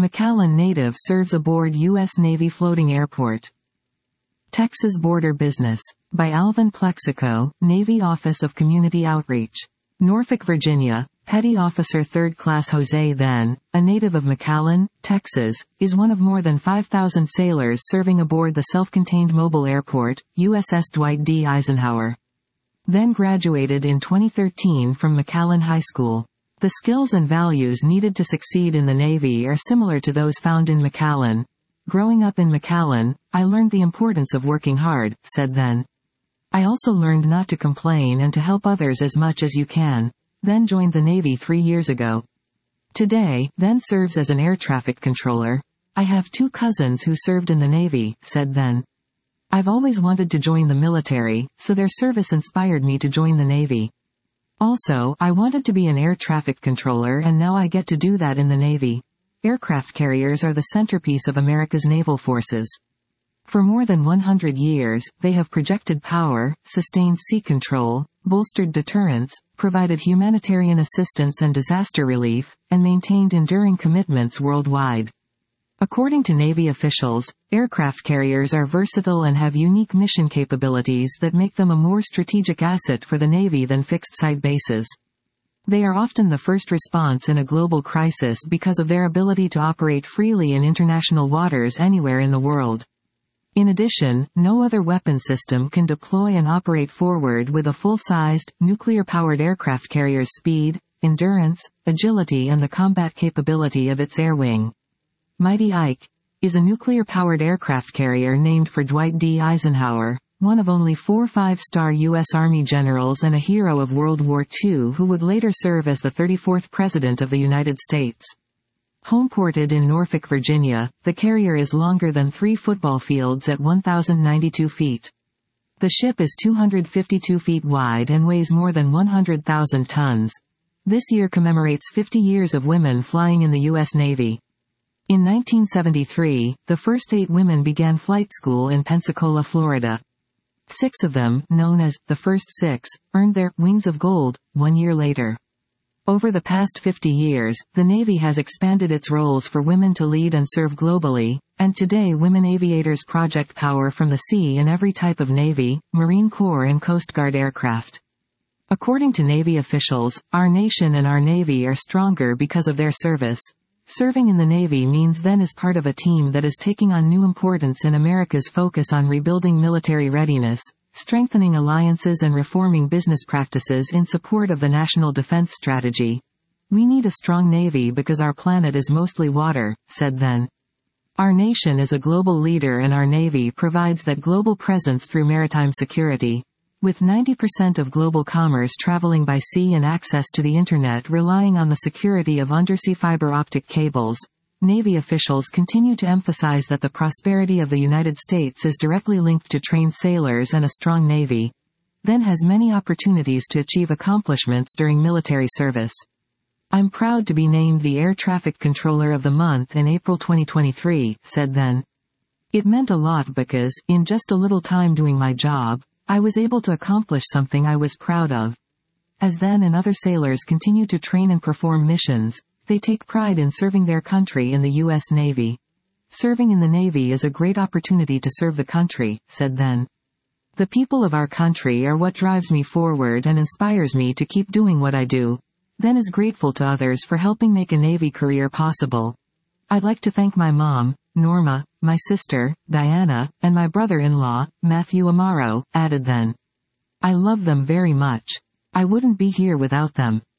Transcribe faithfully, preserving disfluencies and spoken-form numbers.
McAllen native serves aboard U S Navy floating airport. Texas Border Business. By Alvin Plexico, Navy Office of Community Outreach. Norfolk, Virginia. Petty Officer third Class Jose Then, a native of McAllen, Texas, is one of more than five thousand sailors serving aboard the self-contained mobile airport, U S S Dwight D. Eisenhower. Then graduated in twenty thirteen from McAllen High School. The skills and values needed to succeed in the Navy are similar to those found in McAllen. Growing up in McAllen, I learned the importance of working hard, said Then. I also learned not to complain and to help others as much as you can. Then joined the Navy three years ago. Today, Then serves as an air traffic controller. I have two cousins who served in the Navy, said Then. I've always wanted to join the military, so their service inspired me to join the Navy. Also, I wanted to be an air traffic controller and now I get to do that in the Navy. Aircraft carriers are the centerpiece of America's naval forces. For more than one hundred years, they have projected power, sustained sea control, bolstered deterrence, provided humanitarian assistance and disaster relief, and maintained enduring commitments worldwide. According to Navy officials, aircraft carriers are versatile and have unique mission capabilities that make them a more strategic asset for the Navy than fixed-site bases. They are often the first response in a global crisis because of their ability to operate freely in international waters anywhere in the world. In addition, no other weapon system can deploy and operate forward with a full-sized, nuclear-powered aircraft carrier's speed, endurance, agility and the combat capability of its air wing. Mighty Ike is a nuclear-powered aircraft carrier named for Dwight D. Eisenhower, one of only four five-star U S Army generals and a hero of World War Two who would later serve as the thirty-fourth President of the United States. Homeported in Norfolk, Virginia, the carrier is longer than three football fields at one thousand ninety-two feet. The ship is two hundred fifty-two feet wide and weighs more than one hundred thousand tons. This year commemorates fifty years of women flying in the U S Navy. In nineteen seventy-three, the first eight women began flight school in Pensacola, Florida. Six of them, known as the First Six, earned their Wings of Gold one year later. Over the past fifty years, the Navy has expanded its roles for women to lead and serve globally, and today women aviators project power from the sea in every type of Navy, Marine Corps and Coast Guard aircraft. According to Navy officials, our nation and our Navy are stronger because of their service. Serving in the Navy means Then is part of a team that is taking on new importance in America's focus on rebuilding military readiness, strengthening alliances and reforming business practices in support of the National Defense Strategy. We need a strong Navy because our planet is mostly water, said Then. Our nation is a global leader and our Navy provides that global presence through maritime security. With ninety percent of global commerce traveling by sea and access to the Internet relying on the security of undersea fiber optic cables, Navy officials continue to emphasize that the prosperity of the United States is directly linked to trained sailors and a strong Navy. Then has many opportunities to achieve accomplishments during military service. I'm proud to be named the Air Traffic Controller of the Month in April twenty twenty-three, said Then. It meant a lot because, in just a little time doing my job, I was able to accomplish something I was proud of. As Then and other sailors continue to train and perform missions, they take pride in serving their country in the U S Navy. Serving in the Navy is a great opportunity to serve the country, said Then. The people of our country are what drives me forward and inspires me to keep doing what I do. Then is grateful to others for helping make a Navy career possible. I'd like to thank my mom, Norma, my sister, Diana, and my brother-in-law, Matthew Amaro, added Then. I love them very much. I wouldn't be here without them.